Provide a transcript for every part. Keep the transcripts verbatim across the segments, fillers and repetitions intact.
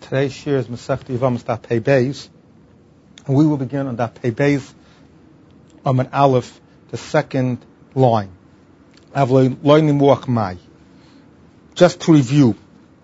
Today's shir is Masechta Yevamos Daf Pei Beis, and we will begin on Daf Pei Beis, um, an Aleph, the second line. Just to review,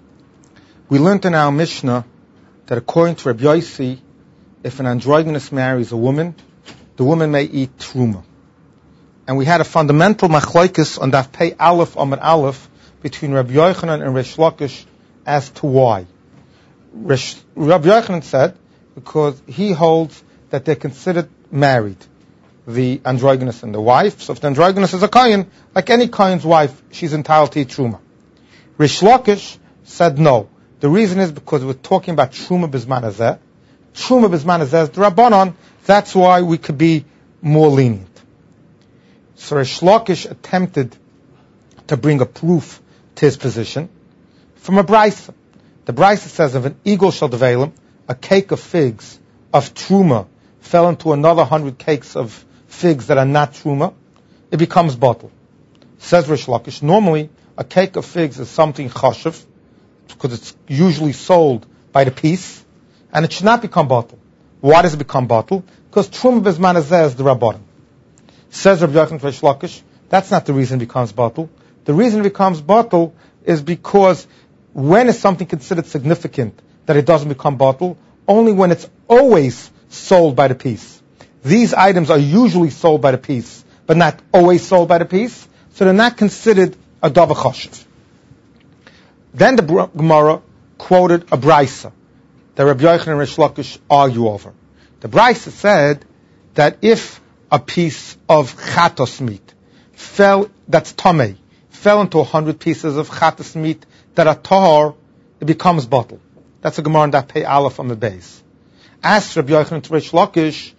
we learned in our Mishnah that according to Rabbi Yossi, if an androgynous marries a woman, the woman may eat truma. And we had a fundamental machlokes on Daf Pei Aleph, um, an Aleph, between Rabbi Yochanan and Reish Lakish as to why. Rabbi Yochanan said because he holds that they're considered married, the androgynous and the wife. So if the androgynous is a kohen, like any kohen's wife, she's entitled to eat truma. Reish Lakish said no. The reason is because we're talking about truma bizman hazeh. Truma bizman hazeh is the Rabbanon. That's why we could be more lenient. So Reish Lakish attempted to bring a proof to his position from a brisa. The brisa says, if an eagle shall develop, a cake of figs of truma fell into another hundred cakes of figs that are not truma, it becomes bottle. Says Reish Lakish, normally a cake of figs is something chashiv, because it's usually sold by the piece, and it should not become bottle. Why does it become bottle? Because truma bizman hazeh is the rabbanon. Says Rabbi Yochanan Reish Lakish, that's not the reason it becomes bottle. The reason it becomes bottle is because when is something considered significant that it doesn't become bottle? Only when it's always sold by the piece. These items are usually sold by the piece, but not always sold by the piece, so they're not considered a davar chashiv. Then the Gemara quoted a brisa that Rabbi Yochanan and Reish Lakish argue over. The brisa said that if a piece of chatos meat fell, that's tamei, fell into a hundred pieces of chatos meat that are tahor, it becomes bottle. That's a Gemara in Daf Pei Aleph on the base. Asked Rabbi Yochanan to Reish Lakish,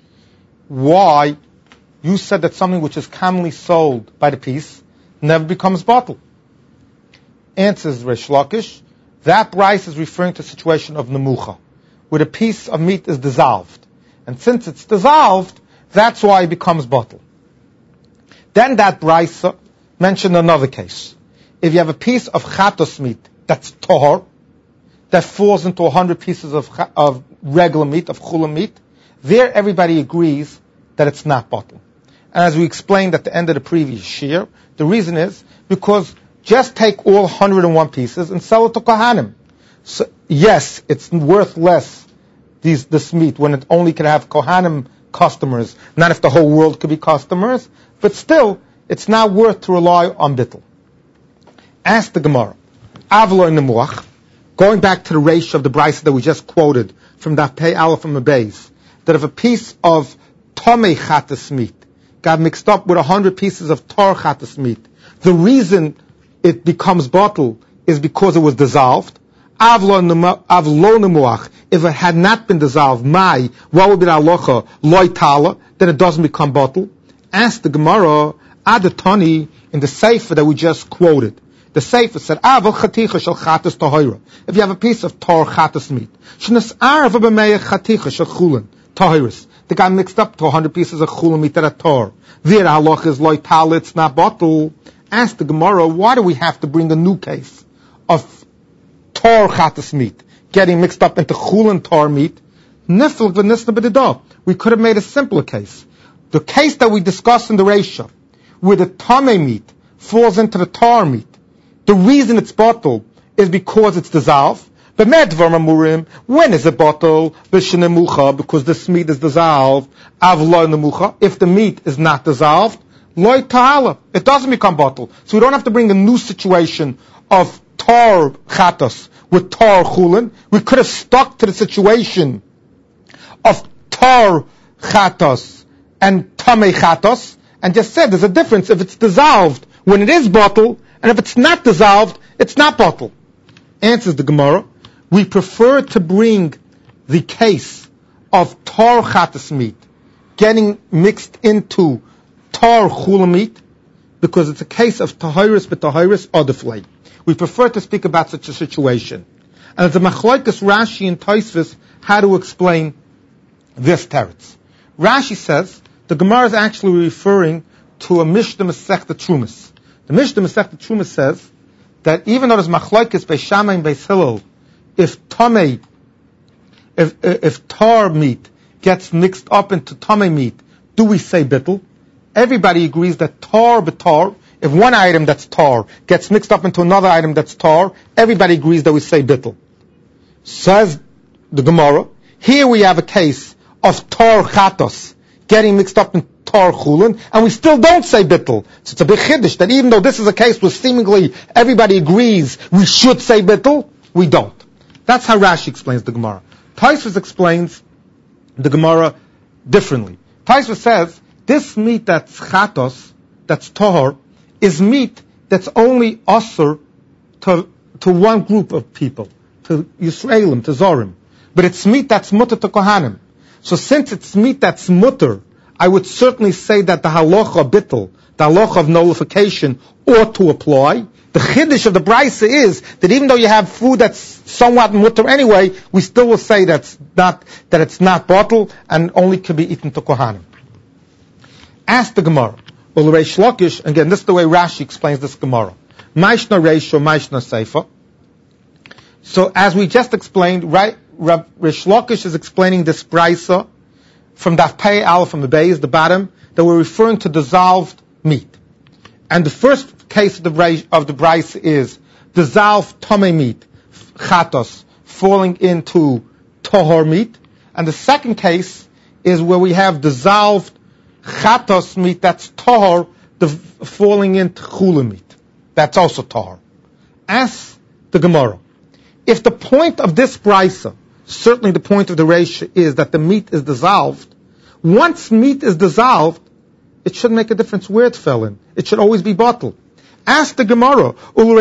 why you said that something which is commonly sold by the piece never becomes bottle? Answers Reish Lakish, that brisa is referring to a situation of nemucha, where the piece of meat is dissolved. And since it's dissolved, that's why it becomes bottle. Then that brisa mentioned another case. If you have a piece of chatos meat that's tahor, that falls into a hundred pieces of of regular meat, of chula meat, there everybody agrees that it's not bottle. And as we explained at the end of the previous year, the reason is because just take all one hundred one pieces and sell it to kohanim. So, yes, it's worth less, these, this meat, when it only can have kohanim customers, not if the whole world could be customers, but still, it's not worth to rely on bittul. Ask the Gemara, Avloi Nemuach, going back to the ratio of the brisa that we just quoted from Daf Pei Aleph from the base, that if a piece of tomei chatas meat got mixed up with a hundred pieces of tar chatas meat, the reason it becomes bottle is because it was dissolved. Avlo Nemuach, if it had not been dissolved, mai, what would be the halacha? Loi tala, then it doesn't become bottle. Ask the Gemara, Adatani, in the sefer that we just quoted. The sefer said, Aval chaticha shel chatas tahira. If you have a piece of tar chatas meat, shnas arva b'meya chaticha shel chulin tahiris. The guy mixed up to a hundred pieces of chulin meat that are tar. There halach is loy tal, it's not bottle. Ask the Gemara, why do we have to bring a new case of tar chatas meat getting mixed up into chulin tar meat? Nifl v'nisna b'didah. We could have made a simpler case. The case that we discussed in the ratio, where the tamei meat falls into the tar meat, the reason it's bottled is because it's dissolved. But medvar mamurim, when is it bottled? B'shenemucha, because this meat is dissolved. Avloi nemucha, if the meat is not dissolved, loy ta'ala, it doesn't become bottled. So we don't have to bring a new situation of tar chatos with tar chulin. We could have stuck to the situation of tar chatos and tamei chatos and just said there's a difference if it's dissolved when it is bottled, and if it's not dissolved, it's not bottle. Answers the Gemara, we prefer to bring the case of tar chatas meat getting mixed into tar chula meat because it's a case of tahiris but tahiris odiflay. We prefer to speak about such a situation. And it's a machlokes Rashi and Tosfos how to explain this teretz. Rashi says the Gemara is actually referring to a Mishnah Masechta Trumas. The Mishnah Masechta Trumas says that even though there's machlokes Beis Shammai and Beis Hillel, if tamei if, if tar meat gets mixed up into tamei meat, do we say bittul? Everybody agrees that tar b'tar, if one item that's tar gets mixed up into another item that's tar, everybody agrees that we say bittul. Says the Gemara, here we have a case of tar chatos getting mixed up in tar chulin, and we still don't say bittul. So it's a big chiddush that even though this is a case where seemingly everybody agrees we should say bittul, we don't. That's how Rashi explains the Gemara. Tosfos explains the Gemara differently. Tosfos says this meat that's chatos, that's tahor, is meat that's only asur to to one group of people, to Yisraelim, to Zorim. But it's meat that's mutter to Kohanim. So since it's meat that's mutter, I would certainly say that the halacha bittul, the halacha of nullification, ought to apply. The chiddush of the brisa is that even though you have food that's somewhat mutter anyway, we still will say that's not, that it's not bottled and only can be eaten to Kohanim. Ask the Gemara. Well, Reish Lakish, again, this is the way Rashi explains this Gemara. Maishna Reish or Maishna Seifa. So as we just explained, right, Reish Lakish is explaining this brisa from Daf Pei Aleph from the Beis, the bottom, that we're referring to dissolved meat. And the first case of the of the brisa is dissolved tamei meat, chatos, falling into tahor meat. And the second case is where we have dissolved chatos meat that's tahor, the falling into chulin meat. That's also tahor. Ask the Gemara. If the point of this brisa, certainly the point of the Reish is that the meat is dissolved, once meat is dissolved, it shouldn't make a difference where it fell in. It should always be bottled. Ask the Gemara,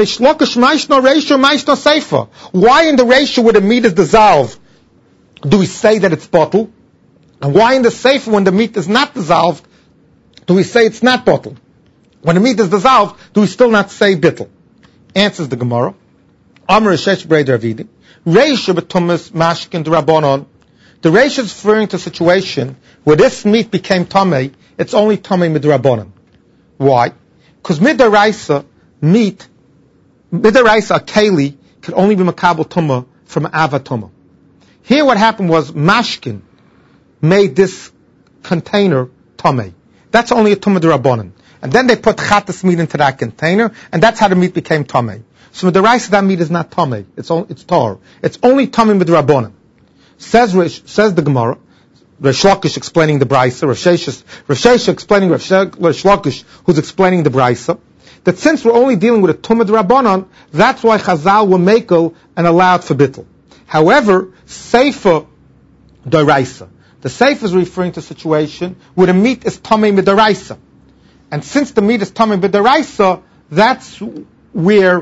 why in the Reish where the meat is dissolved do we say that it's bottled? And why in the Seifa when the meat is not dissolved do we say it's not bottled? When the meat is dissolved, do we still not say bittul? Answers the Gemara. Amar Shesh Breder Avidi. Reish b'tumas mashkin d'Rabbanon. The Reish is referring to a situation where this meat became tamei. It's only tamei midrabanan. Why? Because midaraisa meat, midaraisa keli can only be makabel tumah from ava tumah. Here, what happened was mashkin made this container tamei. That's only a tumah d'Rabbanan. And then they put chatas meat into that container, and that's how the meat became tamei. So the rice that meat is not tamei; it's only, it's tar. It's only tamei midrabanan. Says says the Gemara. Reish Lakish explaining the brisa. Rav Sheshes explaining Rav Lakish who's explaining the brisa. That since we're only dealing with a tumah d'Rabbanan, that's why Chazal were makel and allowed for bittul. However, seifa d'oraisa. The seifa is referring to a situation where the meat is tamei midoraisa, and since the meat is tamei midoraisa, that's where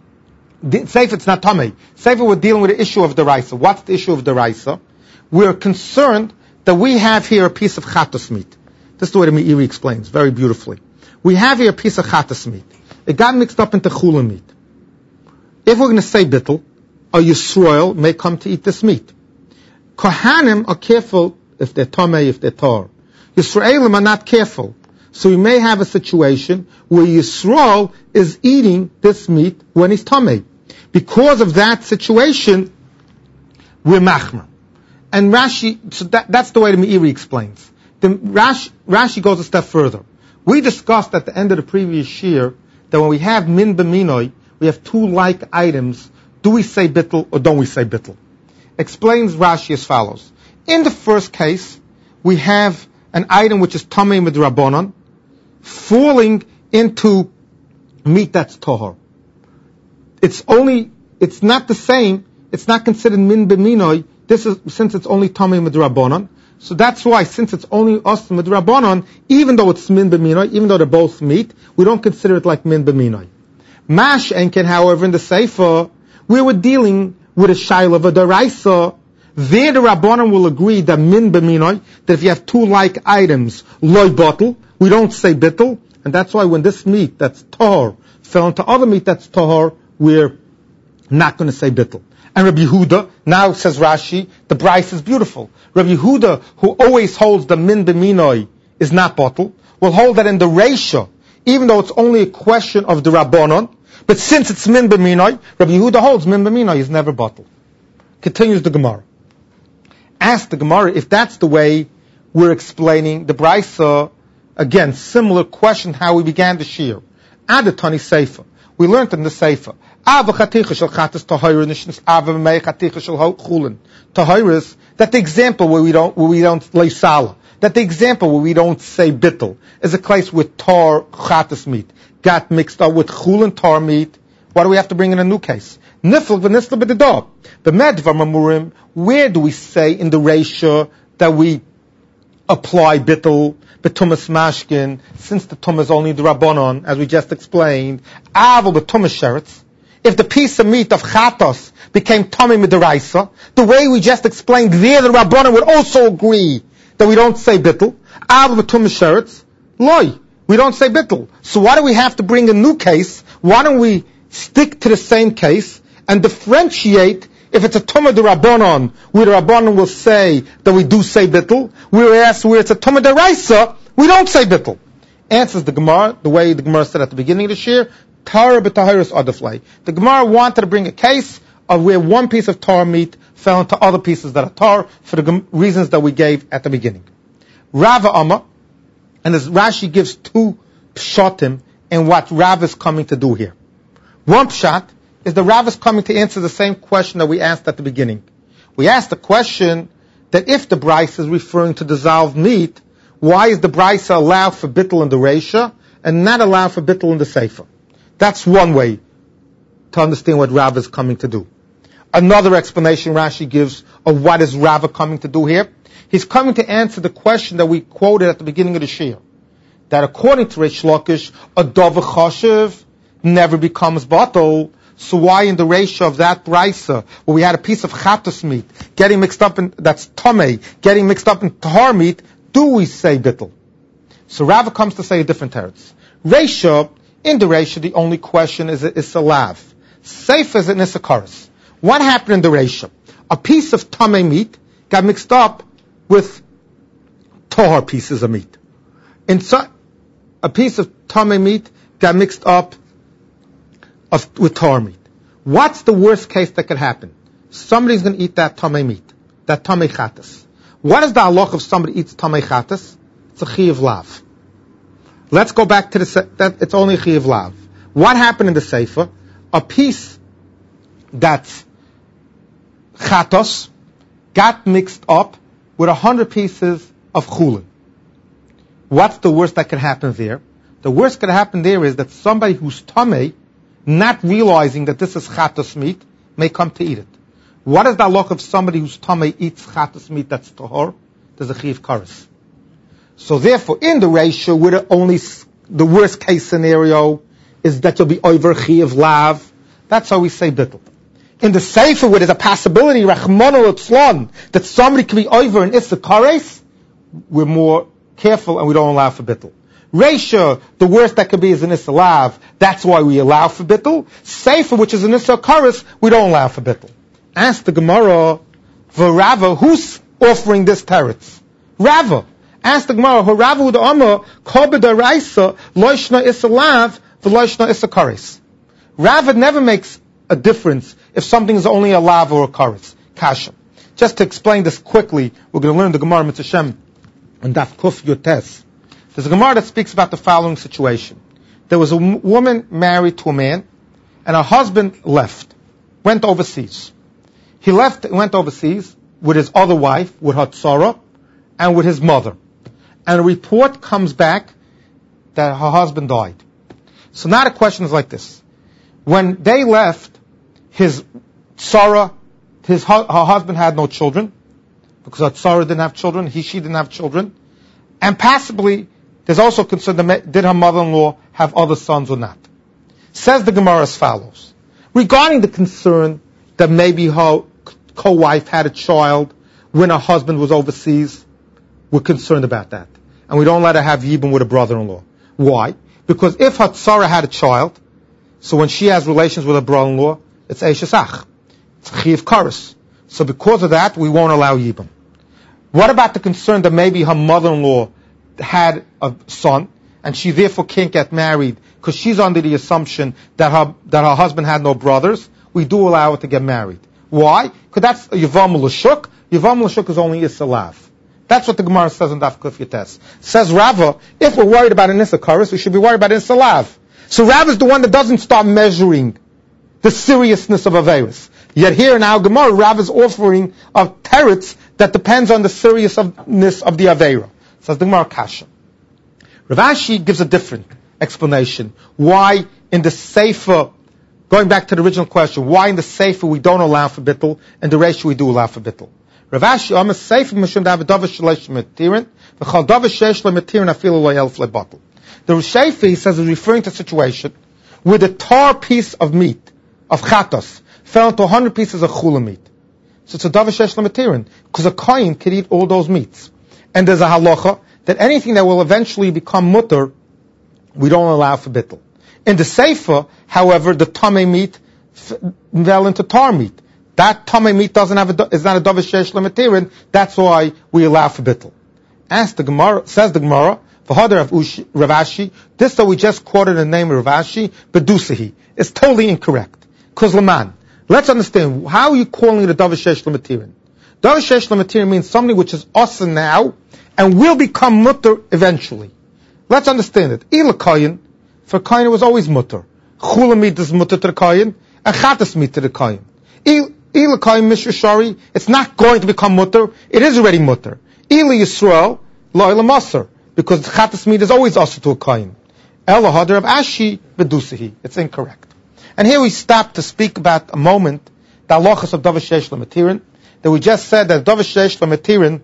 Seifa, it's not tamei. Seifa, we're dealing with the issue of the raisa. What's the issue of the raisa? We're concerned that we have here a piece of chatos meat. This is the way the Meiri explains very beautifully. We have here a piece of chatos meat. It got mixed up into chulin meat. If we're going to say bittul, a Yisrael may come to eat this meat. Kohanim are careful if they're tamei, if they're tar. Yisraelim are not careful. So we may have a situation where Yisrael is eating this meat when he's tamei. Because of that situation, we're machmer. And Rashi, so that, that's the way the Meiri explains. The Rashi, Rashi goes a step further. We discussed at the end of the previous year that when we have min b'minoi, we have two like items. Do we say bittul or don't we say bittul? Explains Rashi as follows. In the first case, we have an item which is tamei midrabanan falling into meat that's tahor. It's only, it's not the same, it's not considered min b'minoi, this is, since it's only tamei midrabanan. So that's why, since it's only us midrabanan, even though it's min b'minoi, even though they're both meat, we don't consider it like min b'minoi. Mash enken, however, in the Seifa, we were dealing with a shayla of a daraisa. There the Rabbanan will agree that min b'minoi, that if you have two like items, loy bottle, we don't say bittul, and that's why when this meat that's tahor fell into other meat that's tahor, we're not going to say bittul. And Rabbi Yehuda, now says Rashi, the brisa is beautiful. Rabbi Yehuda, who always holds the min b'minoi is not bottle, will hold that in the Reisha, even though it's only a question of the Rabbanon, but since it's min b'minoi, Rabbi Yehuda holds min b'minoi is never bottle. Continues the Gemara. Ask the Gemara if that's the way we're explaining the Brisa. Again, similar question how we began the Shir. Adatani Sefer. We learned in the Sefer. Ava chaticha shel chatas tahira nishnas ava mei chaticha shel chulin. Tahiras, that the example where we don't, where we don't lay sala. That the example where we don't say bittel is a place with tar chatas meat got mixed up with chulin tar meat. Why do we have to bring in a new case? Nifl v'nisla b'dedah. But medvar mamurim, where do we say in the ratio that we apply bittel, betumas mashkin, since the tum is only the rabbanon, as we just explained, aval betumas sheretz. If the piece of meat of chatos became tummy midaraisa, the way we just explained there, the rabbanon would also agree that we don't say bittel. Aval betumas sheretz, loy, we don't say bittel. So why do we have to bring a new case? Why don't we stick to the same case and differentiate? If it's a tumah de rabbanon, where the rabbanon will say that we do say bittel, whereas where it's a tumah de raisa, we don't say bittel. Answers the Gemara the way the Gemara said at the beginning of the shir, Tara b'tahiris adaflay. The Gemara wanted to bring a case of where one piece of tar meat fell into other pieces that are tar for the reasons that we gave at the beginning. Rava Amma, and as Rashi gives two pshatim in what Rav is coming to do here. One pshat is the Rav is coming to answer the same question that we asked at the beginning. We asked the question that if the Brisa is referring to dissolved meat, why is the Brisa allowed for bittul in the Reisha and not allowed for bittul in the Sefer? That's one way to understand what Rav is coming to do. Another explanation Rashi gives of what is Rav coming to do here. He's coming to answer the question that we quoted at the beginning of the Shir. That according to Reish Lakish, a dov choshev never becomes batal. So why in the ratio of that brisa, where we had a piece of chatos meat getting mixed up in, that's tomei, getting mixed up in tahar meat, do we say bittul? So Rava comes to say a different teretz. Ratio, in the ratio, the only question is is a lav. Safe as an isakaris. What happened in the ratio? A piece of tomei meat got mixed up with tahar pieces of meat. In so, a piece of tomei meat got mixed up Of, with tar meat. What's the worst case that could happen? Somebody's going to eat that tamei meat, that tamei chatas. What is the halach if somebody eats tamei chatas? It's a chiyuv lav. Let's go back to the se- that it's only a chiyuv lav. What happened in the sefer? A piece that's chatos got mixed up with a hundred pieces of chulin. What's the worst that could happen there? The worst that could happen there is that somebody who's tamei, not realizing that this is chatos meat, may come to eat it. What is the halach of somebody who's tamei eats chatos meat that's tahor? There's a chiyuv kares. So therefore, in the ratio, where the only the worst case scenario is that you'll be over chiyuv lav, that's how we say bittul. In the sefer, where there's a possibility, rachmano litzlan, that somebody can be over in issa kares, we're more careful and we don't allow for bittul. Reisha, the worst that could be is an issa lav. That's why we allow for bittul. Sefer, which is an issa kares, we don't allow for bittul. Ask the Gemara, Rava, who's offering this teretz? Rava. Ask the Gemara, Rava ud Amma, kobeda raisa, loishna issa lav, v'loishna issa kares. Rava never makes a difference if something is only a lav or a kares. Kasha. Just to explain this quickly, we're going to learn the Gemara Mitzvah Shem and Daf Kuf Yotes. There's a Gemara that speaks about the following situation. There was a m- woman married to a man, and her husband left, went overseas. He left, went overseas with his other wife, with her tzara, and with his mother. And a report comes back that her husband died. So now the question is like this. When they left, his tzara, his her husband had no children, because her tzara didn't have children, he, she didn't have children, and possibly there's also concern that did her mother-in-law have other sons or not. Says the Gemara as follows. Regarding the concern that maybe her co-wife had a child when her husband was overseas, we're concerned about that. And we don't let her have yibum with a brother-in-law. Why? Because if her tzara had a child, so when she has relations with her brother-in-law, it's eishes ach. It's chiyuv kares. So because of that, we won't allow yibum. What about the concern that maybe her mother-in-law had a son, and she therefore can't get married because she's under the assumption that her that her husband had no brothers? We do allow her to get married. Why? Because that's Yavam L'Shuk. Yivam l'shuk is only Isalav. That's what the Gemara says in Daf Kuf Yates. Says Rava, if we're worried about an Issachorus, we should be worried about an Isalav. So Rava is the one that doesn't start measuring the seriousness of Averis. Yet here in our Gemara, Rava is offering of teretz that depends on the seriousness of the Aveira. Says the Gemara Kasha. Rav Ashi gives a different explanation. Why in the Sefer, going back to the original question, why in the Sefer we don't allow for bittul, and the ratio we do allow for bittul? Rav Ashi, I'm a Sefer Mishum Davidav Shleish Metirin, v'chal Dav Sheish Metirin afilu lo yelf lebottle. The Rishefi, he says, is referring to a situation where the tar piece of meat, of chatos, fell into one hundred pieces of chula meat. So it's a Dav Sheish Metirin, because a kohen can eat all those meats. And there's a halacha that anything that will eventually become mutter, we don't allow for bittul. In the Sefer, however, the tamei meat f- fell into tar meat. That tamei meat doesn't have a, is not a davar sheish lematirin. That's why we allow for bittul. As the Gemara says, the Gemara v'hadar of Rav Ashi, this that we just quoted the name of Rav Ashi, bedusahi, is totally incorrect. Because laman, let's understand how are you calling it a davar sheish lematirin. Davar sheish lematirin means something which is awesome now and will become mutter eventually. Let's understand it. Ila kayin, for kayin it was always mutter. Chula meat is mutter to the kayin, and chatas meat to the kayin. Ila kayin mishra, it's not going to become mutter, it is already mutter. Ila Yisrael, lo ila masar, because chatas meat is always also to a kayin. Ela hadar of ashi bedusahi, it's incorrect. And here we stop to speak about a moment, the halachas of davar sheish lematirin, that we just said that davar sheish lematirin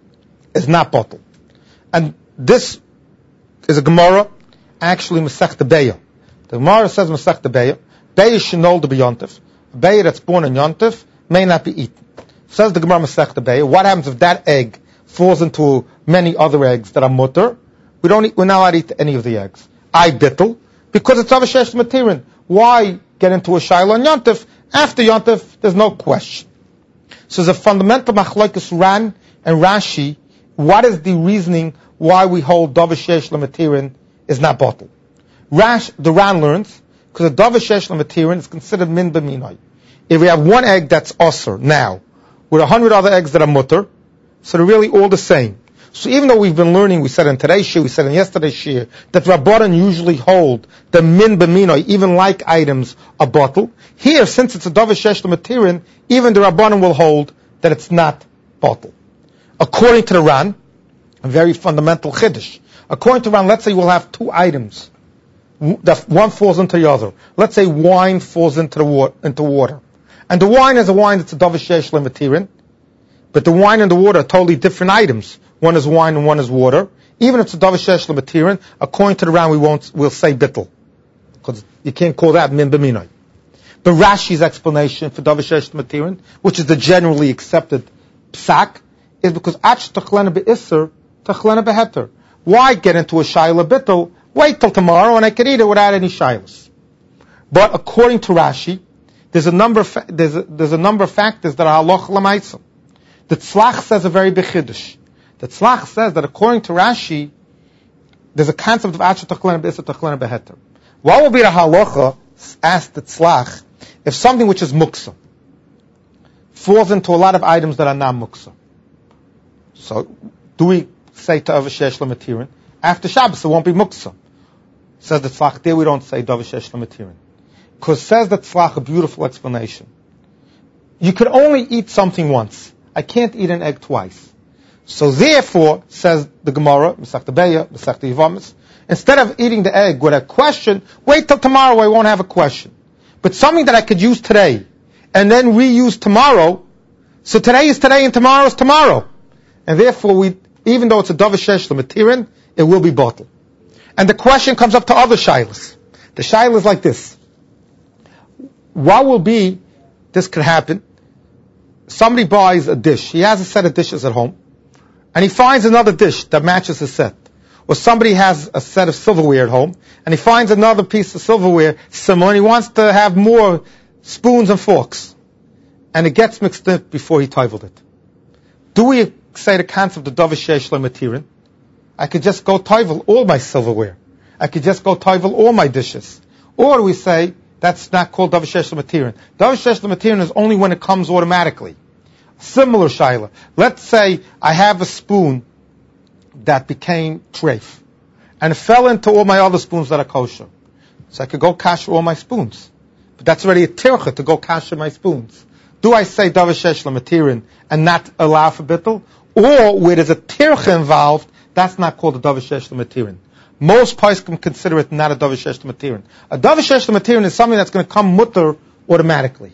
is not bottle. And this is a Gemara, actually Masechta Beya. The Gemara says Masechta Beya, Beya shenol de b'yontif. A Beya that's born in Yontif may not be eaten. Says the Gemara Masechta Beya, what happens if that egg falls into many other eggs that are mutter? We don't eat, we're not allowed to eat any of the eggs. I bittel, because it's davar sheish lematirin. Why get into a shayla on Yontif? After Yontif, there's no question. So there's a fundamental machlokes Ran and Rashi. What is the reasoning why we hold davar sheish lematirin is not bottle? Rash, the Ran learns, because a davar sheish lematirin is considered min b'minoi. If we have one egg that's osir now, with a hundred other eggs that are mutter, so they're really all the same. So even though we've been learning, we said in today's shir, we said in yesterday's shir, that Rabbanan usually hold the min b'minoi, even like items, a bottle. Here, since it's a davar sheish lematirin, even the Rabbanan will hold that it's not bottle. According to the Ran, a very fundamental chiddush. According to Ran, let's say we'll have two items. That one falls into the other. Let's say wine falls into the water, into water. And the wine is a wine that's a davar sheish lematirin. But the wine and the water are totally different items. One is wine and one is water. Even if it's a davar sheish lematirin, according to the Ran, we won't, we'll say bittul. Because you can't call that min b'minoi. But Rashi's explanation for davar sheish lematirin, which is the generally accepted psak, is because ach tachlena be'isser, tachlena beheter. Why get into a shayla bittul? Wait till tomorrow and I can eat it without any shaylas. But according to Rashi, there's a number of fa- there's a, there's a number of factors that are halach l'maisa. The Tzlach says a very big chiddush. The Tzlach says that according to Rashi, there's a concept of ach tachlena be'isser, tachlena beheter. What will be the halacha? Asked the Tzlach, if something which is muksa falls into a lot of items that are not muksa. So, do we say to davar sheish lematirin? After Shabbos, it won't be muksa. Says the Tzlach, there we don't say davar sheish lematirin. Because says the Tzlach, a beautiful explanation. You could only eat something once. I can't eat an egg twice. So therefore, says the Gemara, Masechta Beya, Masechta Yevamos, instead of eating the egg with a question, wait till tomorrow, I won't have a question. But something that I could use today, and then reuse tomorrow, so today is today and tomorrow is tomorrow. And therefore, we, even though it's a davar sheish lematirin, it will be bottled. And the question comes up to other shaylas. The shayla is like this. What will be, this could happen, somebody buys a dish, he has a set of dishes at home, and he finds another dish that matches his set. Or somebody has a set of silverware at home, and he finds another piece of silverware similar, and he wants to have more spoons and forks. And it gets mixed up before he toiveled it. Do we say the concept of davar sheish lematirin? I could just go toivel all my silverware. I could just go toivel all my dishes. Or we say, that's not called davar sheish lematirin. Davar sheish lematirin is only when it comes automatically. Similar shaila. Let's say I have a spoon that became treif, and it fell into all my other spoons that are kosher. So I could go kasher all my spoons. But that's already a tircha to go kasher my spoons. Do I say davar shesh lematirin and not allow for bittul? Or where there's a tircha involved, that's not called a davar shesh lematirin. Most poskim consider it not a davar shesh lematirin. A davar shesh lematirin is something that's going to come mutter automatically.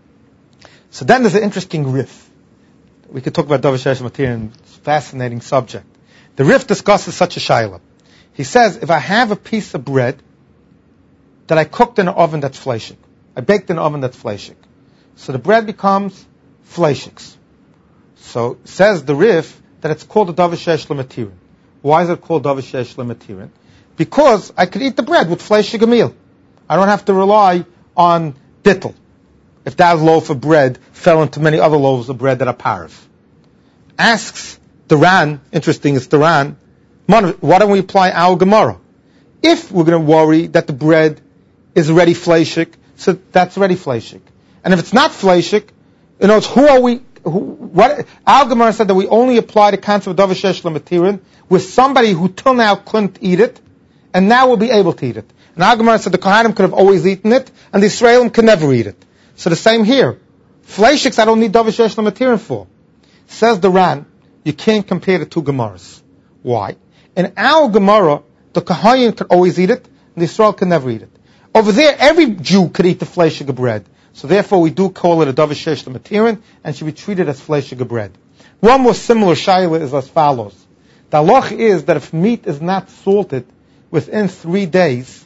So then there's an interesting riff. We could talk about davar shesh lematirin. It's a fascinating subject. The riff discusses such a shaila. He says, if I have a piece of bread that I cooked in an oven that's fleshik, I baked in an oven that's fleshik, so the bread becomes fleshiks. So says the riff that it's called a davar shesh lematirin. Why is it called davar shesh lematirin? Because I could eat the bread with fleshik meal. I don't have to rely on bittul. If that loaf of bread fell into many other loaves of bread that are parv. Asks the Ran, interesting, it's the Ran, why don't we apply our Gemara? If we're going to worry that the bread is already fleshik, so that's already fleshik. And if it's not fleshik, you know, it's who are we, who, what, our Gemara said that we only apply the concept of davar shesh lematirin with somebody who till now couldn't eat it, and now will be able to eat it. And our Gemara said the Kohanim could have always eaten it, and the Israelim can never eat it. So the same here. Fleshiks I don't need davar shesh lematirin for. Says the Ran, you can't compare the two Gemaras. Why? In our Gemara, the Kohanim could always eat it, and the Israel can never eat it. Over there, every Jew could eat the fleshik of bread. So therefore, we do call it a davar shesh lematirin, and should be treated as fleshik of bread. One more similar shayla is as follows. The halach is that if meat is not salted within three days,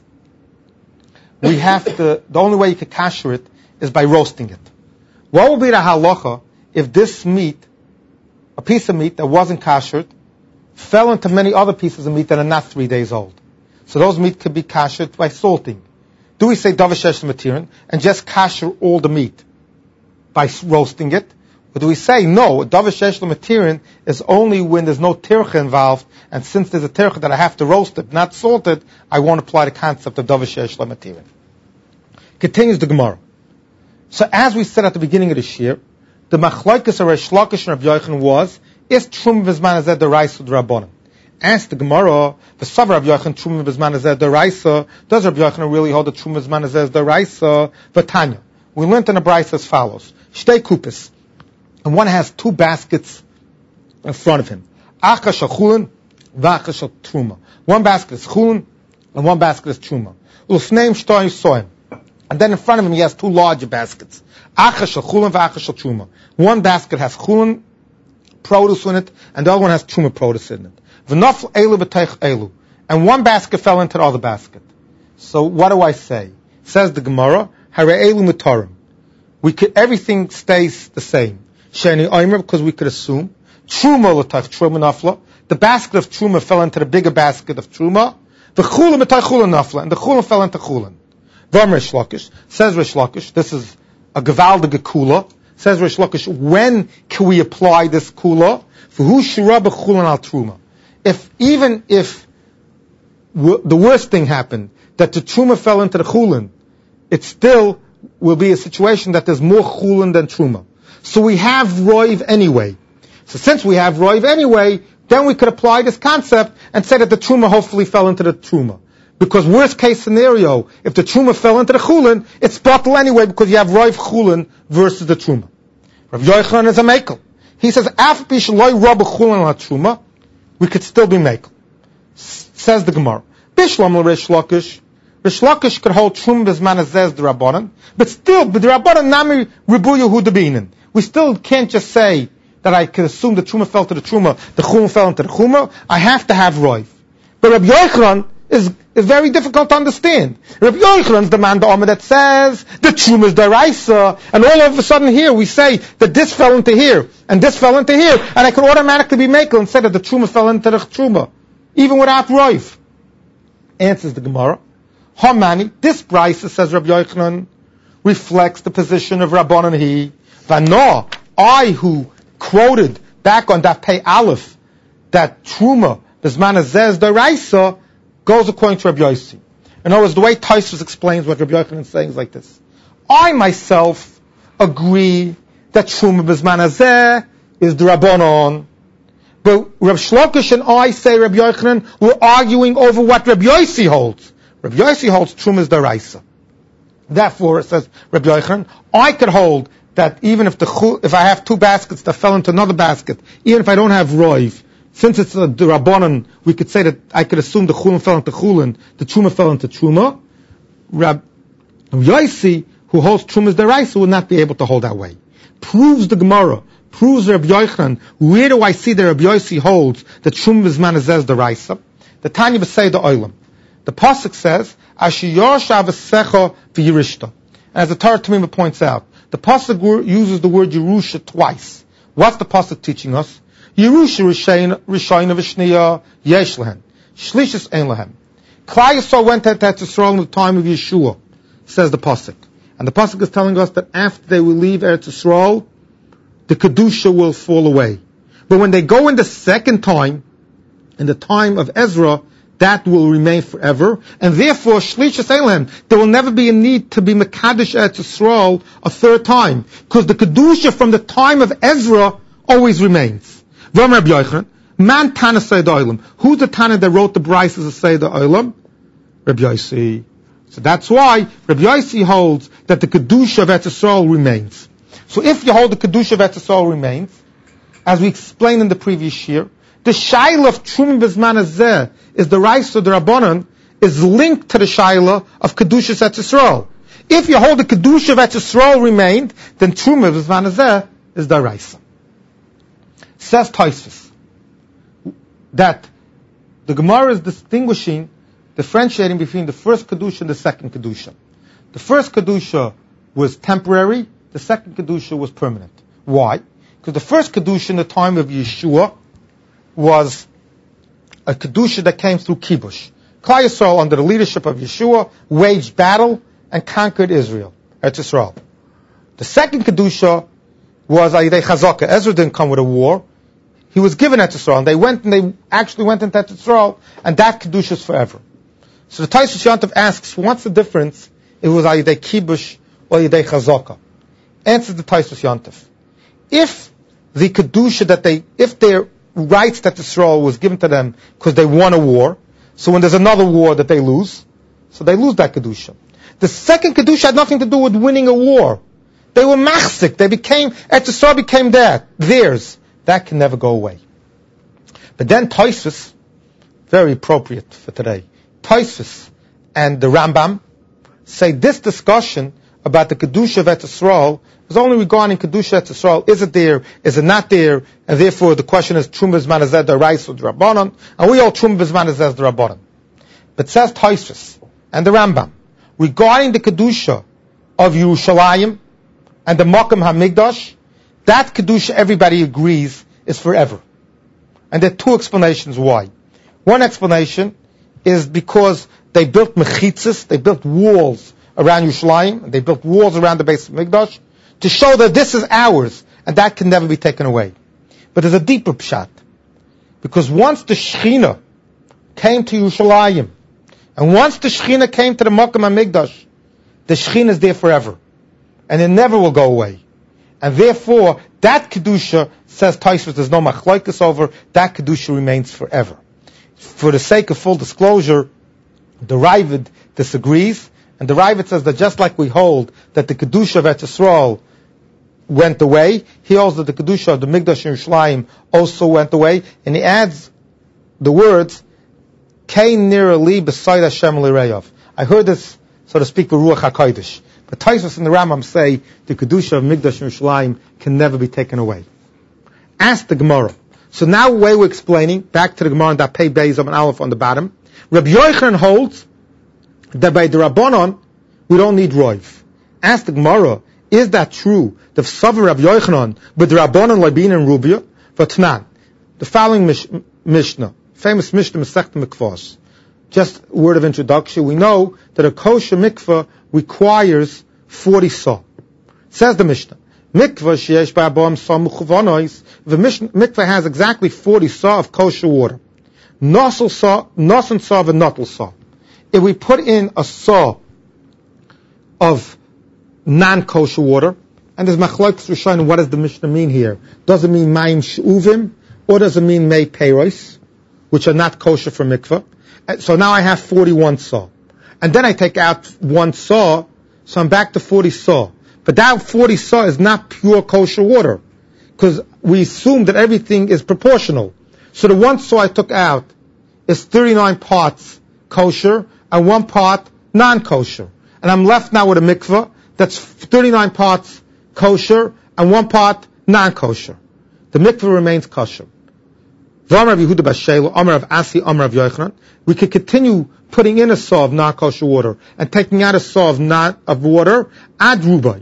we have to, the only way you can kasher it is by roasting it. What would be the halacha if this meat, a piece of meat that wasn't kashered, fell into many other pieces of meat that are not three days old? So those meat could be kashered by salting. Do we say davar shesh lematirin and just kasher all the meat by roasting it? Or do we say, no, davar shesh lematirin is only when there's no tircha involved, and since there's a tircha that I have to roast it, not salt it, I won't apply the concept of davar shesh lematirin. Continues the Gemara. So as we said at the beginning of this year, the machlokes of Reish Lakish and Rabbi Yochanan was, is Truma v'zman hazeh d'oraisa d'Rabbanan? Asked the Gemara, the Savar Rabbi Yochanan Truma v'zman hazeh d'oraisa, does Rabbi Yochanan really hold the Truma v'zman hazeh d'oraisa? V'tanya. We learned in the Brisa as follows. Shtei kupis. And one has two baskets in front of him. Acha shel chulin, v'acha shel truma. One basket is chulin, and one basket is truma. Ulfneim shtoy soim. And then in front of him he has two larger baskets. Acha shel chulin, v'acha shel truma. One basket has chulin produce in it, and the other one has truma produce in it. V'nafl elu b'teich elu. And one basket fell into the other basket. So what do I say? Says the Gemara, Hare elu mutarim. We could, everything stays the same. Sheni oimer, because we could assume. Truma l'tach truma nafla. The basket of truma fell into the bigger basket of truma. The chulin b'tach chulin nafla. And the chulin fell into chulin. Vam Reish Lakish. Says Reish Lakish, this is a gevaldige kula. Says Reish Lakish, when can we apply this kula? For who shirah b'chulin al truma? If, even if w- the worst thing happened, that the truma fell into the chulin, it still will be a situation that there's more chulin than truma. So we have roiv anyway. So since we have roiv anyway, then we could apply this concept and say that the truma hopefully fell into the truma. Because worst case scenario, if the truma fell into the chulin, it's bottle anyway because you have roiv chulin versus the truma. Rav Yochanan is a mekel. He says, af pi shloi rab chulin la truma, we could still be mekel. Says the Gemara. Bishlam l'Reish Lakish. Reish Lakish could hold truma b'zman hazeh d'Rabbanan, but still, b'Rabbanan nami ribu Yehuda. We still can't just say that I can assume the truma fell to the truma, the chum fell into the chuma. I have to have roiv. But Rabbi Yochanan is, is very difficult to understand. Rabbi Yochanan is the man the Omer that says the truma is deraisa, and all of a sudden here we say that this fell into here and this fell into here, and I could automatically be makel and say that the truma fell into the truma, even without roiv. Answers the Gemara. Hamani, this brisa, says Rabbi Yochanan, reflects the position of Rabbanan he. Vano, I who quoted back on that pay aleph that truma b'zman hazeh d'oraisa goes according to Rabbi Yossi. In other words, the way Tosfos explains what Rabbi Yochanan is saying is like this: I myself agree that Truma B'zman Hazeh is D'Rabbanon. But Reb Shlokish and I say, Reb Yochanan, we're arguing over what Reb Yossi holds. Reb Yossi holds Truma is D'Oraisa. Therefore, it says Reb Yochanan, I could hold that even if the if I have two baskets that fell into another basket, even if I don't have Roiv, since it's a D'Rabbanan, we could say that I could assume the Chulin fell into Chulin, the Truma fell into Truma. Reb Yossi, who holds Truma is D'Oraisa, would not be able to hold that way. Proves the Gemara, proves Reb Yochanan, where do I see that Reb Yossi holds that Truma B'zman Hazeh is D'Oraisa? The Tanya B'Sei the Olam. The Pasuk says, Asher Yorsha V'secha V'yirishta. And as the Torah Tamima points out, the Pasuk uses the word Yerusha twice. What's the Pasuk teaching us? Yerusha Rishayna V'shniya Yesh Lehen. Shlishis Ein Lehem. Klal Yisrael went to Eretz Yisrael in the time of Yeshua, says the Pasuk. And the Pasuk is telling us that after they will leave Eretz Yisrael, the Kedusha will fall away. But when they go in the second time, in the time of Ezra, that will remain forever. And therefore, Shlishis Ein Lehem, there will never be a need to be Mekadosh Eretz Yisrael a third time. Because the Kedusha from the time of Ezra always remains. V'Omer Rabbi Yochanan, Man Tana Seder Olam. Who's the Tana that wrote the Brises of Seder Olam? Rabbi Yossi. So that's why Rabbi Yossi holds that the Kedusha of Eretz Yisrael remains. So if you hold the Kedusha of Eretz Yisrael remains, as we explained in the previous year, the Shaila of Truma B'zman Hazeh is the Raisa, the Rabbanon, is linked to the Shaila of Kedusha Eretz Yisrael. If you hold the Kedusha of Eretz Yisrael remained, then Truma B'zman Hazeh is the Raisa. Says Tosfos that the Gemara is distinguishing, differentiating between the first Kedusha and the second Kedusha. The first Kedusha was temporary, the second Kedusha was permanent. Why? Because the first Kedusha in the time of Yeshua was a Kedusha that came through Kibush. Klal Yisrael, under the leadership of Yeshua, waged battle and conquered Israel, Eretz Yisrael. The second Kedusha was Ayidei Chazaka. Ezra didn't come with a war. He was given Eretz Yisrael, and they went and they actually went into Eretz Yisrael, and that Kedusha is forever. So the Tosfos Yontif asks, what's the difference if it was Ayidei Kibush or Ayidei Chazaka? Answers the Tosfos Yontif. If the Kedusha that they, if their rights that Yisrael was given to them because they won a war, so when there's another war that they lose, so they lose that Kedusha. The second Kedusha had nothing to do with winning a war. They were machzik. They became, Eretz Yisrael became that, theirs. That can never go away. But then Tosfos, very appropriate for today, Tosfos and the Rambam say this discussion about the Kedusha of Eretz Yisrael is only regarding Kedusha Eretz Yisrael. Is it there? Is it not there? And therefore the question is Truma B'zman Hazeh D'Oraisa or D'Rabbanan. And we all Truma B'zman Hazeh D'Rabbanan. But says Tosfos and the Rambam regarding the Kedusha of Yerushalayim and the Makom HaMikdash, that Kedusha everybody agrees is forever. And there are two explanations why. One explanation is because they built mechitzas, they built walls around Yerushalayim, they built walls around the base of Mikdash, to show that this is ours, and that can never be taken away. But there's a deeper pshat. Because once the Shechina came to Yerushalayim, and once the Shechina came to the Makom HaMikdash, the Shechina is there forever. And it never will go away. And therefore, that Kedusha, says Tosfos, there's no machlokes over, that Kedusha remains forever. For the sake of full disclosure, the Ravid disagrees, and the Ravid says that just like we hold that the Kedusha of Eretz Yisrael went away, he holds that the Kedusha of the Mikdash in Yerushalayim also went away, and he adds the words, Kein nira li b'sayid Hashem l'reyav. I heard this, so to speak, with Ruach HaKodesh. But Tosfos and the Rambam say the Kedusha of Mikdash and Yerushalayim can never be taken away. Ask the Gemara. So now the way we're explaining, back to the Gemara and that pay Beis of an Aleph on the bottom, Rabbi Yochanan holds that by the Rabbanon, we don't need Roiv. Ask the Gemara, is that true? The V'savar Rabbi Yochanan, with the Rabbanon, Labin and Rubia, Vatnan. The following mish- Mishnah, famous Mishnah, Masechta Mikvos. Just a word of introduction. We know that a kosher mikveh requires forty saw. Says the Mishnah, mikveh sheyesh ba'abam saw muchavonos. The mikveh has exactly forty saw of kosher water. Nosel saw, nosen saw, and notel saw. If we put in a saw of non-kosher water, And there's machlokes rishonim. What does the Mishnah mean here? Does it mean mayim she'uvim, or does it mean mei peiros, which are not kosher for mikveh? So now I have forty-one saw. And then I take out one saw, so I'm back to forty saw. But that forty saw is not pure kosher water, because we assume that everything is proportional. So the one saw I took out is thirty-nine parts kosher and one part non-kosher. And I'm left now with a mikveh that's thirty-nine parts kosher and one part non-kosher. The mikveh remains kosher. We could continue putting in a saw of non-kosher water and taking out a saw of not of water ad rubai,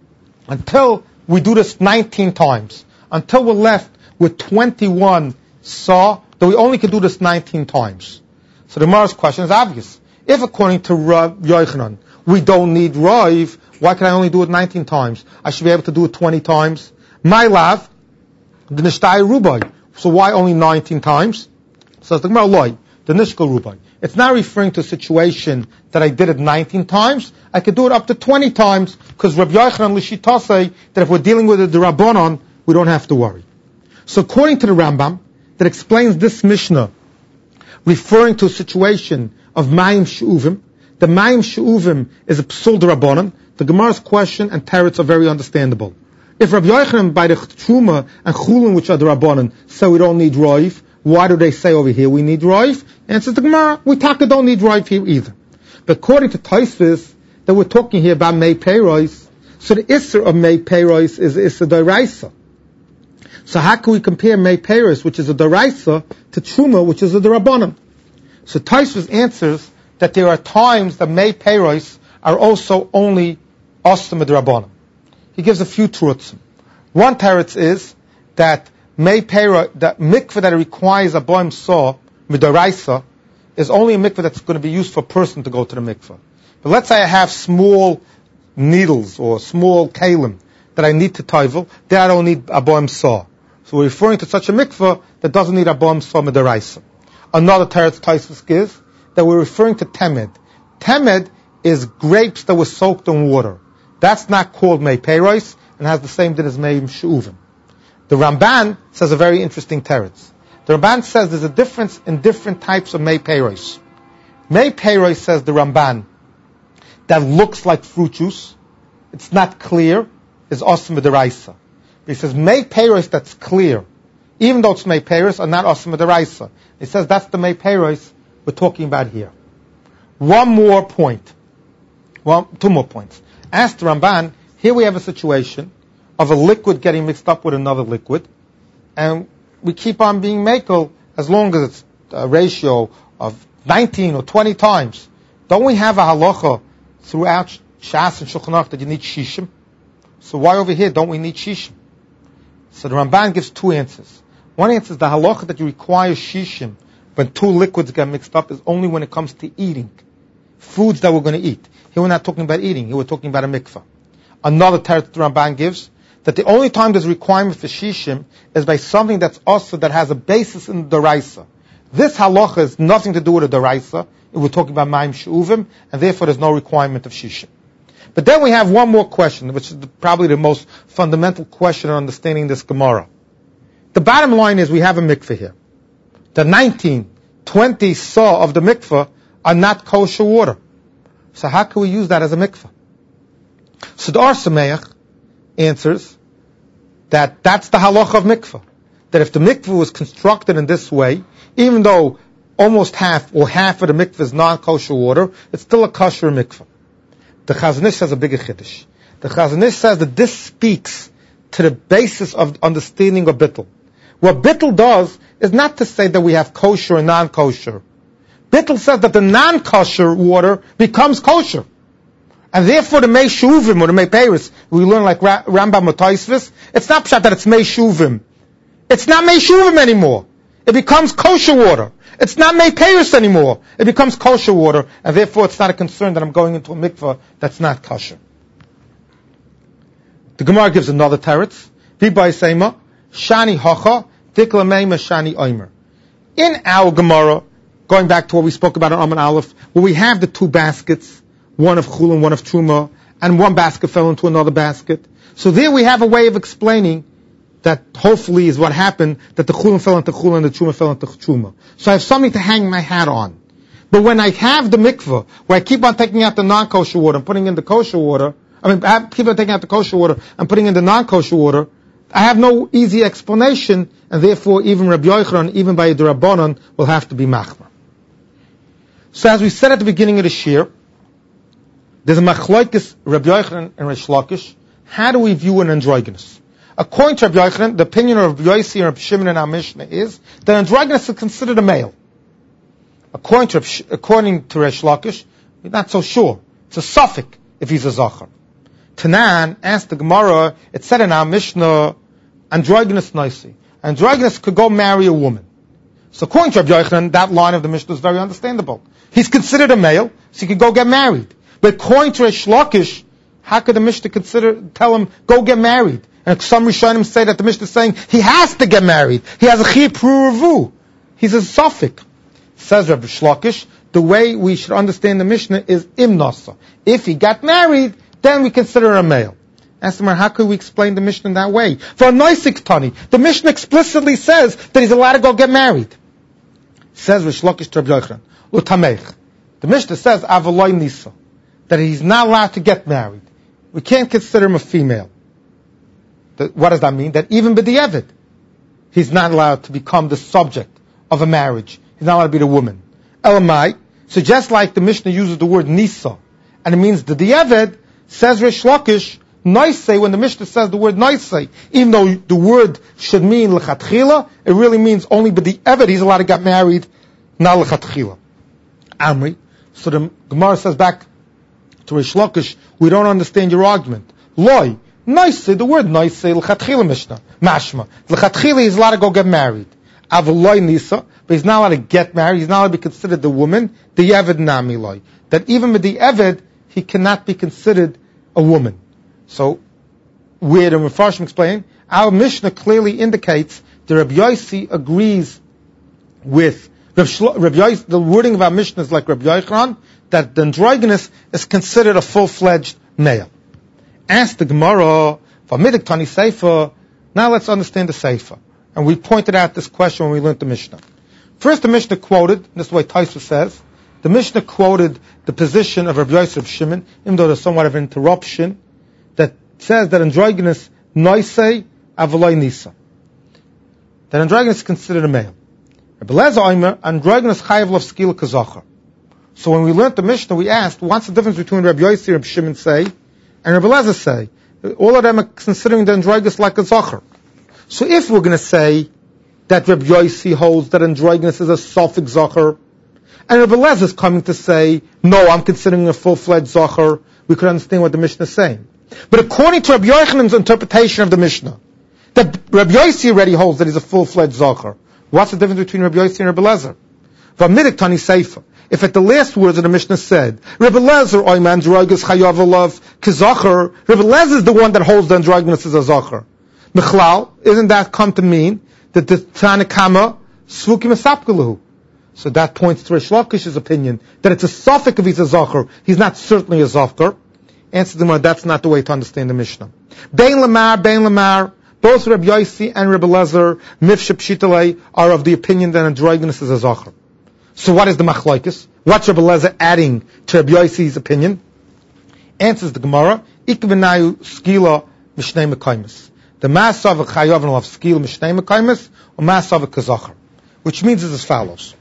until we do this nineteen times, until we're left with twenty-one saw, that we only can do this nineteen times. So the Gemara's question is obvious. If according to Rav Yochanan we don't need Rav, why can I only do it nineteen times? I should be able to do it twenty times. My lav, the Nishtay Rubai. So why only nineteen times? So the Gemara loy, the Nishkal Rubai. It's not referring to a situation that I did it nineteen times. I could do it up to twenty times, because Rabbi Yochanan Lishita say that if we're dealing with a D'Rabbanan, we don't have to worry. So according to the Rambam, that explains this Mishnah, referring to a situation of Mayim She'uvim, the Mayim She'uvim is a Psul D'Rabbanan. The Gemara's question and teretz are very understandable. If Rabbi Yochanan by the Truma and Chulin, which are the Rabbanan, say we don't need Roiv, why do they say over here we need Roiv? Answers the Gemara, we taka don't need Roiv here either. But according to Tosfos, that we're talking here about Mei Peiros, so the Isser of Mei Peiros is Isser D'Oraisa. So how can we compare Mei Peiros, which is a D'Oraisa, to Truma, which is a D'Rabbanan? So Tosfos answers that there are times that Mei Peiros are also only Ostam D'Rabbanan. He gives a few truths. One teretz is that Mei Peira, that mikveh that requires a boim saw, midoraisa, is only a mikveh that's going to be used for a person to go to the mikveh. But let's say I have small needles or small kalim that I need to toivel, then I don't need a boim saw. So we're referring to such a mikveh that doesn't need a boim saw midoraisa. Another teretz Tosfos gives that we're referring to temed. Temed is grapes that were soaked in water. That's not called Mei Peiros and has the same din as Mei She'uvim. The Ramban says a very interesting teretz. The Ramban says there's a difference in different types of Mei Peiros. Mei Peiros, says the Ramban, that looks like fruit juice, it's not clear, is Osam D'Oraisa. He says Mei Peiros that's clear, even though it's Mei Peiros, are not Osam D'Oraisa. He says that's the Mei Peiros we're talking about here. One more point. Well, two more points. Ask the Ramban, here we have a situation of a liquid getting mixed up with another liquid, and we keep on being makel as long as it's a ratio of nineteen or twenty times. Don't we have a halacha throughout Shas and Shulchan Aruch that you need shishim? So why over here don't we need shishim? So the Ramban gives two answers. One answer is the halacha that you require shishim when two liquids get mixed up is only when it comes to eating. Foods that we're going to eat. Here we're not talking about eating, here we're talking about a mikvah. Another teretz the Ramban gives, that the only time there's requirement for shishim is by something that's also that has a basis in the Doraisa. This halacha has nothing to do with the Doraisa, we're talking about Mayim She'uvim, and therefore there's no requirement of shishim. But then we have one more question, which is the, probably the most fundamental question in understanding this Gemara. The bottom line is we have a mikveh here. The nineteen, twenty saw of the mikveh are not kosher water. So how can we use that as a mikveh? So the Or Sameach answers that that's the halacha of mikveh. That if the mikveh was constructed in this way, even though almost half or half of the mikveh is non-kosher water, it's still a kosher mikveh. The Chazon Ish says a bigger chiddush. The Chazon Ish says that this speaks to the basis of understanding of bittul. What bittul does is not to say that we have kosher and non-kosher. Bittul says that the non-kosher water becomes kosher. And therefore the Mei She'uvim or the Mei Peiros, we learn like Rambam or Tosfos, it's not pshat that it's Mei She'uvim. It's not Mei She'uvim anymore. It becomes kosher water. It's not Mei Peiros anymore. It becomes kosher water, and therefore it's not a concern that I'm going into a mikveh that's not kosher. The Gemara gives another teretz. V'bai Seima, Shani Hacha, Dikla Meima Shani Omer. In our Gemara, going back to what we spoke about in Amun Aleph, where we have the two baskets, one of Chulin, one of Truma, and one basket fell into another basket. So there we have a way of explaining that hopefully is what happened, that the chulin fell into chulin and the truma fell into truma. So I have something to hang my hat on. But when I have the mikveh, where I keep on taking out the non-kosher water and putting in the kosher water, I mean, I keep on taking out the kosher water and putting in the non-kosher water, I have no easy explanation, and therefore even Rabbi Yochanan, even by the Rabbanon, will have to be machmer. So as we said at the beginning of the shir, there's a machlokes Rabbi Yochanan and Reish Lakish. How do we view an androgynous? According to Rabbi Yochanan, the opinion of Rabbi Yossi and Rabbi Shimon in our Mishnah is that androgynous is considered a male. According to according to Reish Lakish, we're not so sure. It's a suffix if he's a zachar. Tanan asked the Gemara, it said in our Mishnah, androgynous noisi. Androgynous could go marry a woman. So according to Rabbi Yochanan, that line of the Mishnah is very understandable. He's considered a male, so he could go get married. But according to Reish Lakish, how could the Mishnah consider, tell him, go get married? And some Rishonim say that the Mishnah is saying, he has to get married. He has a chiyuv pruvu. He's a suffix. Says Rabbi Shlokish, the way we should understand the Mishnah is imnasa. If he got married, then we consider a male. Ask him, how could we explain the Mishnah in that way? For a noisik tani, the Mishnah explicitly says that he's allowed to go get married. Says Rabbi Shlokish to Rabbi Yochanan, utamech. The Mishnah says, avaloi nisa, that he's not allowed to get married. We can't consider him a female. That, what does that mean? That even b'di'evid, he's not allowed to become the subject of a marriage. He's not allowed to be the woman. Elamai, so just like the Mishnah uses the word nisa, and it means the di'evid, says Reish Lakish, noisei, when the Mishnah says the word noisei, even though the word should mean l'chatchila, it really means only b'di'evid, he's allowed to get married, not l'chatchila. Amri, so the Gemara says back to Reish Lakish, we don't understand your argument. Loi, noisei, the word noisei, l'chatchila Mishnah, mashma. L'chatchila, he's allowed to go get married. Avaloi nisa, but he's not allowed to get married, he's not allowed to be considered the woman, the Eved namiloi. That even with the Eved, he cannot be considered a woman. So, where the Mefarshim explain, our Mishnah clearly indicates that Rabbi Yossi agrees with, Rabbi Yossi, the wording of our Mishnah is like Rabbi Yochanan, that the androgynous is considered a full-fledged male. Ask the Gemara, Vamidik Tani Seifa, now let's understand the Seifa. And we pointed out this question when we learned the Mishnah. First, the Mishnah quoted, this is the way Taisa says, the Mishnah quoted the position of Rabbi Yosef Shimon, even though there's somewhat of an interruption, that says that androgynous noisei avaloi nisa. That androgynous is considered a male. Rabbi Lezer Omer, androgynous chayav lav skila kazachar. So when we learned the Mishnah, we asked, what's the difference between Rabbi Yosef and Rabbi Shimon say, and Rabbi Lezer say? All of them are considering the androgynous like a zachar. So if we're going to say that Rabbi Yossi holds that androgynous is a suffix zachar, and Rabbi Lezer is coming to say, no, I'm considering a full-fledged zachar, we could understand what the Mishnah is saying. But according to Rabbi Yochanan's interpretation of the Mishnah, that Rabbi Yossi already holds that he's a full-fledged zachar, what's the difference between Rabbi Yossi and Rabbi Lezer? V'amidik tani seifa. If at the last words of the Mishnah said, Rabbi Lezer, oy man androgynous chayav alav k'zachar, Rabbi Lezer is the one that holds the androgynous as a zachar. Mechlal, isn't that come to mean that the Tanakama Svukim Esapkaluhu? So that points to Reish Lakish's opinion that it's a suffix if he's a zachar. He's not certainly a zachar. Answer the Gemara, that's not the way to understand the Mishnah. Bein Lamar, Bein Lamar, both Rabbi Yossi and Rabbi Lezer, Mifsheh Pshitalei, are of the opinion that androgynous is a zachar. So what is the machlokes? What's Rabbi Lezer adding to Rabbi Yossi's opinion? Answers the Gemara, Ikvenayu Skila Mishnei Mekaymis. The Masav Chayav of Skil Mishnei Mekaymis or Masav Kazachar, which means is as follows.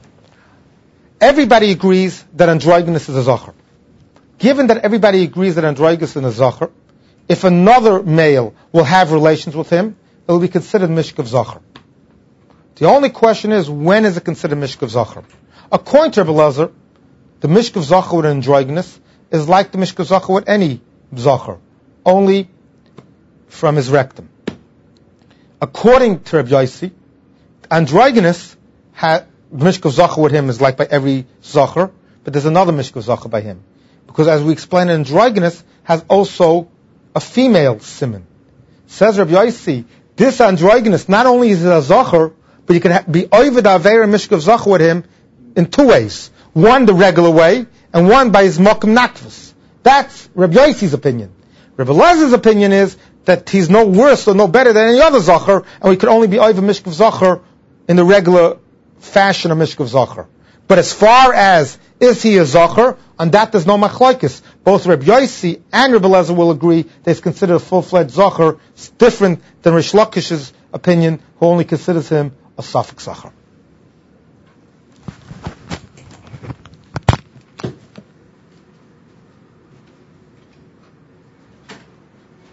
Everybody agrees that androgynous is a zachar. Given that everybody agrees that androgynous is a zachar, if another male will have relations with him, it will be considered mishkav zachar. The only question is, when is it considered mishkav zachar? According to Rabbi Lezer, the mishkav zachar with androgynous is like the mishkav zachar with any zachar, only from his rectum. According to Rabbi Yossi, androgynous, ha, the mishkav zachar with him is like by every zachar, but there's another mishkav zachar by him. Because as we explained, androgynous has also a female siman. Says Rabbi Yossi, this androgynous, not only is it a zachar, but you can ha- be oived aveira mishkav zachar with him in two ways. One, the regular way, and one by his mokum nakvus. That's Rabbi Yossi's opinion. Rabbi Elazar's opinion is that he's no worse or no better than any other Zachar, and we could only be over Mishkav Zachar in the regular fashion of Mishkav Zachar. But as far as is he a Zachar, on that there's no machlokes. Both Rabbi Yossi and Rabbi Elazar will agree that he's considered a full-fledged Zachar. It's different than Rish Lakish's opinion, who only considers him a Safek Zachar.